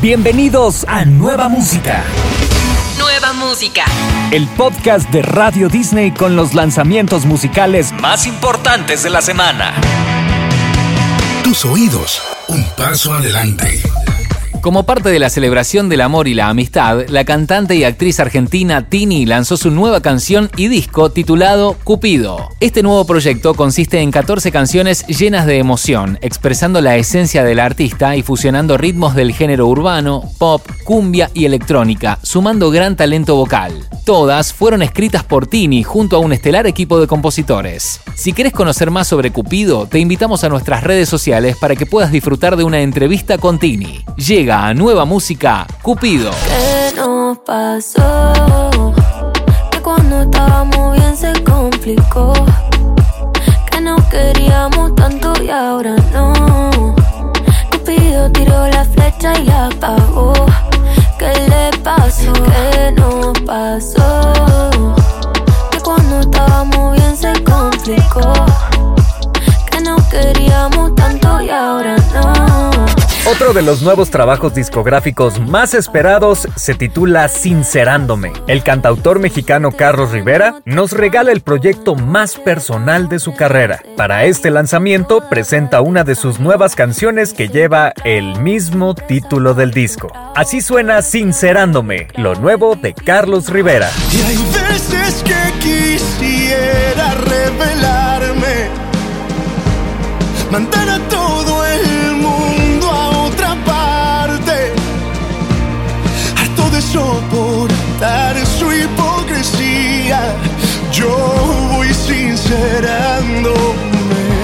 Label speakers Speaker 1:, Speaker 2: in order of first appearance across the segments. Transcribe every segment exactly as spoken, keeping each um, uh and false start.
Speaker 1: Bienvenidos a Nueva Música.
Speaker 2: Nueva Música.
Speaker 1: El podcast de Radio Disney con los lanzamientos musicales más importantes de la semana.
Speaker 3: Tus oídos, un paso adelante.
Speaker 4: Como parte de la celebración del amor y la amistad, la cantante y actriz argentina Tini lanzó su nueva canción y disco titulado Cupido. Este nuevo proyecto consiste en catorce canciones llenas de emoción, expresando la esencia del artista y fusionando ritmos del género urbano, pop, cumbia y electrónica, sumando gran talento vocal. Todas fueron escritas por Tini junto a un estelar equipo de compositores. Si querés conocer más sobre Cupido, te invitamos a nuestras redes sociales para que puedas disfrutar de una entrevista con Tini. Llega a Nueva Música, Cupido.
Speaker 5: ¿Qué nos pasó? Que cuando estábamos bien se complicó. Que nos queríamos tanto y ahora no. Cupido tiró la flecha y la apagó. ¿Qué le pasó? ¿Qué nos pasó? Que cuando estábamos bien se complicó. Que nos queríamos tanto y ahora no.
Speaker 1: Otro de los nuevos trabajos discográficos más esperados se titula Sincerándome. El cantautor mexicano Carlos Rivera nos regala el proyecto más personal de su carrera. Para este lanzamiento presenta una de sus nuevas canciones que lleva el mismo título del disco. Así suena Sincerándome, lo nuevo de Carlos Rivera.
Speaker 6: Y hay veces que quisiera revelarme, mandar a todo el mundo a otra parte, harto de soportar su hipocresía, yo voy sincerándome.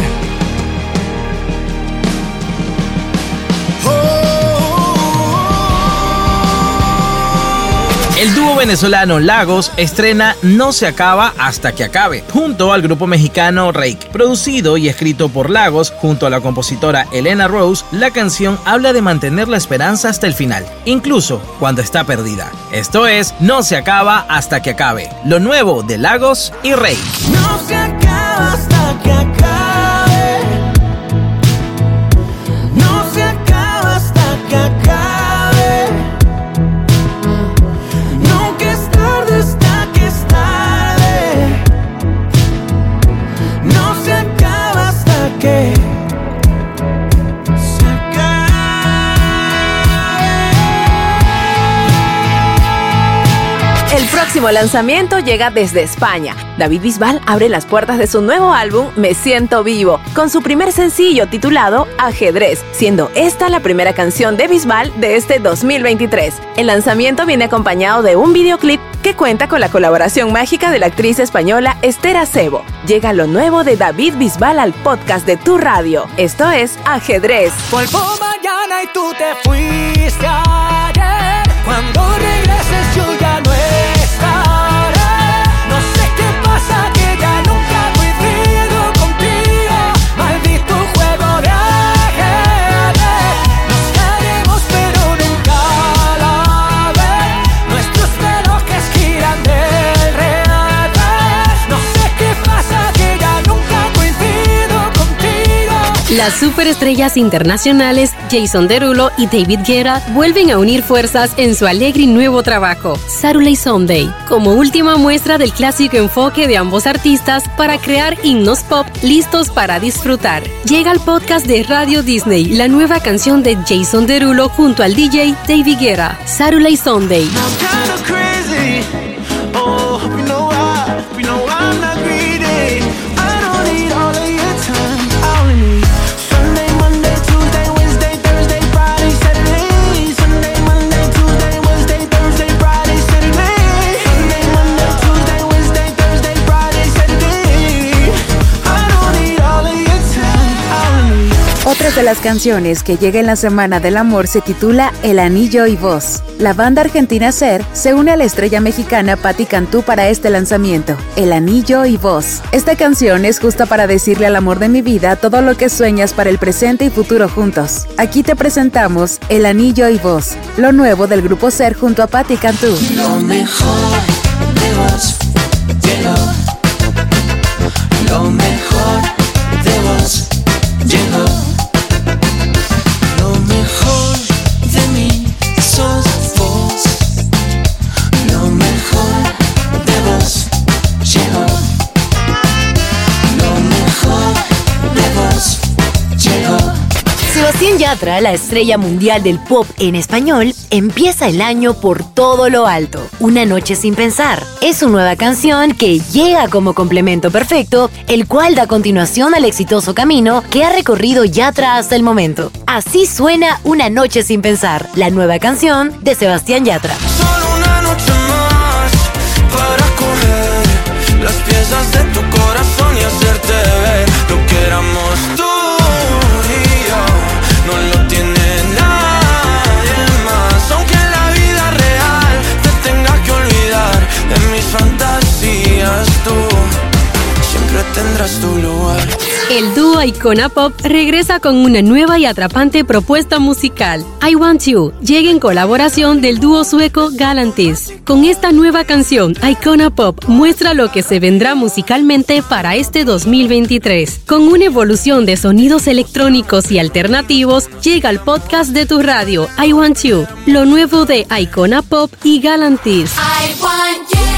Speaker 7: El dúo venezolano Lagos estrena No se acaba hasta que acabe, junto al grupo mexicano Reik. Producido y escrito por Lagos, junto a la compositora Elena Rose, la canción habla de mantener la esperanza hasta el final, incluso cuando está perdida. Esto es No se acaba hasta que acabe, lo nuevo de Lagos y Reik.
Speaker 6: No se acaba hasta que acabe. No se acaba hasta que acabe.
Speaker 8: El próximo lanzamiento llega desde España. David Bisbal abre las puertas de su nuevo álbum Me Siento Vivo, con su primer sencillo titulado Ajedrez, siendo esta la primera canción de Bisbal de este dos mil veintitrés. El lanzamiento viene acompañado de un videoclip que cuenta con la colaboración mágica de la actriz española Esther Acebo. Llega lo nuevo de David Bisbal al podcast de Tu Radio. Esto es Ajedrez.
Speaker 6: Vuelvo mañana y tú te fuiste ayer. Cuando regreses yo ya no estaré. No sé qué pasa, que ya nunca coincido contigo. Maldito juego de ajedrez. Nos caeremos pero nunca a la vez. Nuestros relojes giran del revés. No sé qué pasa, que ya nunca coincido contigo.
Speaker 9: Las superestrellas internacionales Jason Derulo y David Guetta vuelven a unir fuerzas en su alegre y nuevo trabajo, Saturday Sunday, como última muestra del clásico enfoque de ambos artistas para crear himnos pop listos para disfrutar. Llega al podcast de Radio Disney la nueva canción de Jason Derulo junto al D J David Guetta, Saturday Sunday.
Speaker 10: Otra de las canciones que llega en la Semana del Amor se titula El Anillo y Voz. La banda argentina Ser se une a la estrella mexicana Patti Cantú para este lanzamiento, El Anillo y Voz. Esta canción es justa para decirle al amor de mi vida todo lo que sueñas para el presente y futuro juntos. Aquí te presentamos El Anillo y Voz, lo nuevo del grupo Ser junto a Patti Cantú.
Speaker 11: Lo mejor de vos llegó. Lo mejor de vos llegó. Lo mejor de mí
Speaker 12: Yatra, la estrella mundial del pop en español, empieza el año por todo lo alto. Una noche sin pensar. Es su nueva canción que llega como complemento perfecto, el cual da continuación al exitoso camino que ha recorrido Yatra hasta el momento. Así suena Una noche sin pensar, la nueva canción de Sebastián Yatra.
Speaker 11: Solo una noche más para coger las piezas de tu corazón y hacerte ver lo que éramos tú y yo. No lo tiene nadie más, aunque en la vida real te tenga que olvidar de mis fantasías, tú siempre tendrás tu lugar.
Speaker 9: El dúo Icona Pop regresa con una nueva y atrapante propuesta musical. I Want You llega en colaboración del dúo sueco Galantis. Con esta nueva canción, Icona Pop muestra lo que se vendrá musicalmente para este dos mil veintitrés. Con una evolución de sonidos electrónicos y alternativos, llega al podcast de tu radio, I Want You, lo nuevo de Icona Pop y Galantis.
Speaker 5: I want you.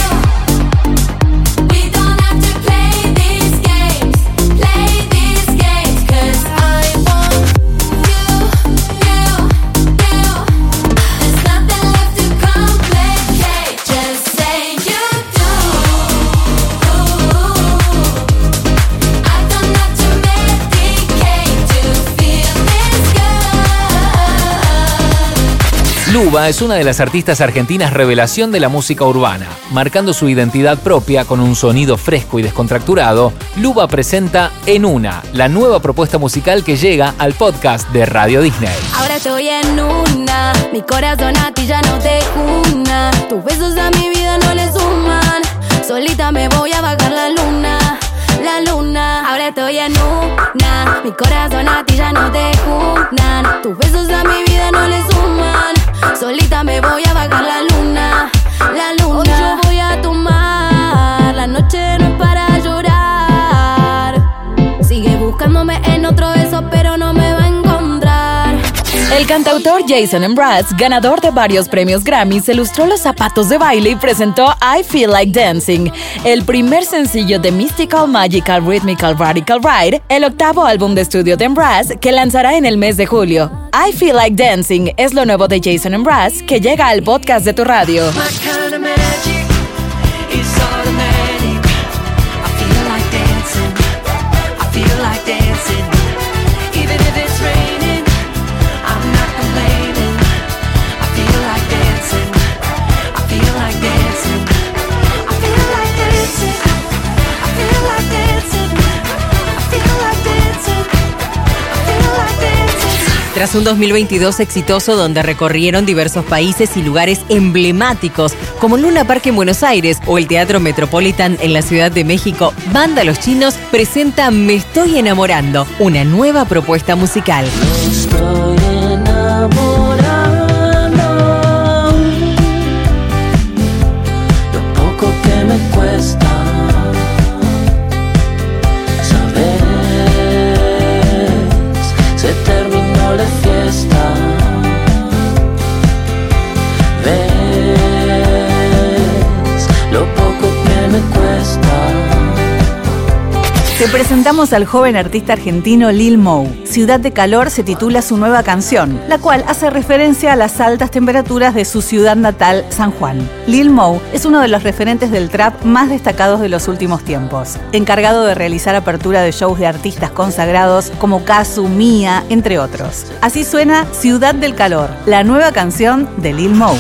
Speaker 4: Luba es una de las artistas argentinas revelación de la música urbana. Marcando su identidad propia con un sonido fresco y descontracturado, Luba presenta En Una, la nueva propuesta musical que llega al podcast de Radio Disney.
Speaker 5: Ahora estoy en una, mi corazón a ti ya no te cuna. Tus besos a mi vida no le suman, solita me voy a bajar la luna, la luna. Ahora estoy en una, mi corazón a ti ya no te cunan. Tus besos a mi vida no le suman, solita me voy a bajar la luna, la luna. Hoy yo voy a tomar, la noche no es para llorar. Sigue buscándome en otro beso, pero no me va a encontrar.
Speaker 13: El cantautor Jason Mraz, ganador de varios premios Grammy, se lustró los zapatos de baile y presentó I Feel Like Dancing, el primer sencillo de Mystical Magical Rhythmical Radical Ride, el octavo álbum de estudio de Mraz que lanzará en el mes de julio. I Feel Like Dancing es lo nuevo de Jason Mraz que llega al podcast de tu radio.
Speaker 14: Tras un dos mil veintidós exitoso donde recorrieron diversos países y lugares emblemáticos como Luna Park en Buenos Aires o el Teatro Metropolitan en la Ciudad de México, Banda Los Chinos presenta Me Estoy Enamorando, una nueva propuesta musical.
Speaker 11: Me estoy enamorando, lo poco que me cuesta. La fiesta, ves lo poco que me cuesta.
Speaker 10: Te presentamos al joven artista argentino Lil Mo. Ciudad de Calor se titula su nueva canción, la cual hace referencia a las altas temperaturas de su ciudad natal, San Juan. Lil Mo es uno de los referentes del trap más destacados de los últimos tiempos, encargado de realizar apertura de shows de artistas consagrados como Kazu, Mía, entre otros. Así suena Ciudad del Calor, la nueva canción de Lil Mo.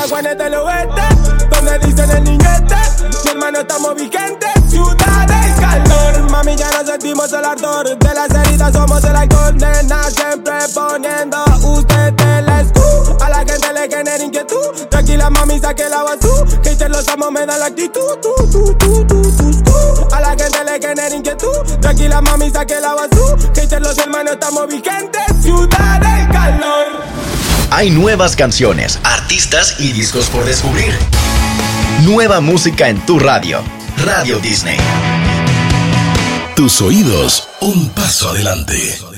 Speaker 6: Donde dicen el niñete, mi hermano estamos vigentes. Ciudad del calor, mami ya nos sentimos el ardor. De las heridas somos el alcohol, nena, siempre poniendo usted el escudo. A la gente le genera inquietud, tranquila mami saque la basura. Que te los amo me da la actitud, tú, tú, tú, tú, tú. A la gente le genera inquietud, tranquila mami saque la basura. Que te los hermanos estamos vigentes. Ciudad del calor.
Speaker 15: Hay nuevas canciones, artistas y discos por descubrir. Nueva música en tu radio. Radio Disney.
Speaker 3: Tus oídos, un paso adelante.